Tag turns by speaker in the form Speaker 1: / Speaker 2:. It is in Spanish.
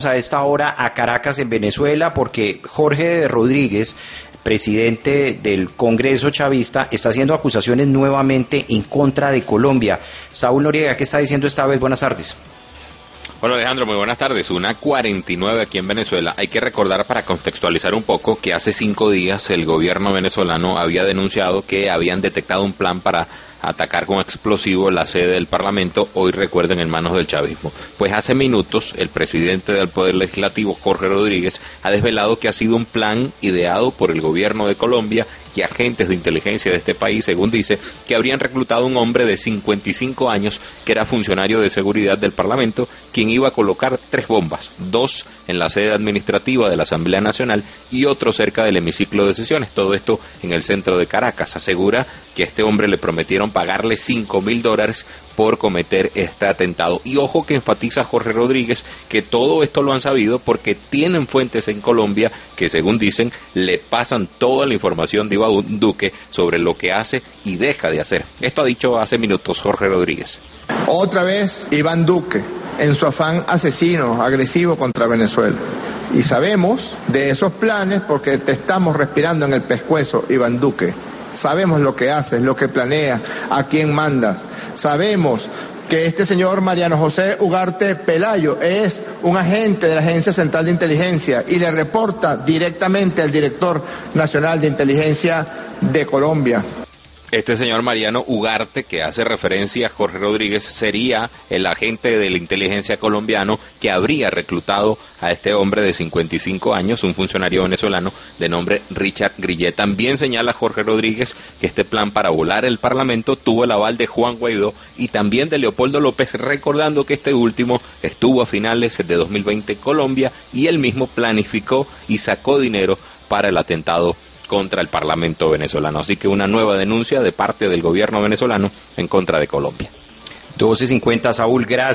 Speaker 1: A esta hora a Caracas, en Venezuela, porque Jorge Rodríguez, presidente del Congreso chavista, está haciendo acusaciones nuevamente en contra de Colombia. Saúl Noriega, ¿qué está diciendo esta vez? Buenas tardes.
Speaker 2: Hola Alejandro, muy buenas tardes. Una 49 aquí en Venezuela. Hay que recordar, para contextualizar un poco, que hace 5 días el gobierno venezolano había denunciado que habían detectado un plan para atacar con explosivo la sede del Parlamento, hoy recuerden, en manos del chavismo. Pues hace minutos el presidente del Poder Legislativo, Jorge Rodríguez, ha desvelado que ha sido un plan ideado por el gobierno de Colombia y agentes de inteligencia de este país, según dice, que habrían reclutado a un hombre de 55 años que era funcionario de seguridad del Parlamento, quien iba a colocar 3 bombas, 2 en la sede administrativa de la Asamblea Nacional y otro cerca del hemiciclo de sesiones, todo esto en el centro de Caracas. Asegura que a este hombre le prometieron pagarle $5.000 por cometer este atentado. Y ojo que enfatiza Jorge Rodríguez que todo esto lo han sabido porque tienen fuentes en Colombia que, según dicen, le pasan toda la información de Iván Duque sobre lo que hace y deja de hacer. Esto ha dicho hace minutos Jorge Rodríguez.
Speaker 3: Otra vez Iván Duque, en su afán asesino, agresivo contra Venezuela. Y sabemos de esos planes porque te estamos respirando en el pescuezo, Iván Duque. Sabemos lo que haces, lo que planeas, a quién mandas. Sabemos que este señor Mariano José Ugarte Pelayo es un agente de la Agencia Central de Inteligencia y le reporta directamente al Director Nacional de Inteligencia de Colombia.
Speaker 2: Este señor Mariano Ugarte, que hace referencia a Jorge Rodríguez, sería el agente de la inteligencia colombiano que habría reclutado a este hombre de 55 años, un funcionario venezolano de nombre Richard Grillet. También señala Jorge Rodríguez que este plan para volar el Parlamento tuvo el aval de Juan Guaidó y también de Leopoldo López, recordando que este último estuvo a finales de 2020 en Colombia y él mismo planificó y sacó dinero para el atentado contra el Parlamento venezolano. Así que una nueva denuncia de parte del gobierno venezolano en contra de Colombia.
Speaker 1: 12:50, Saúl, gracias.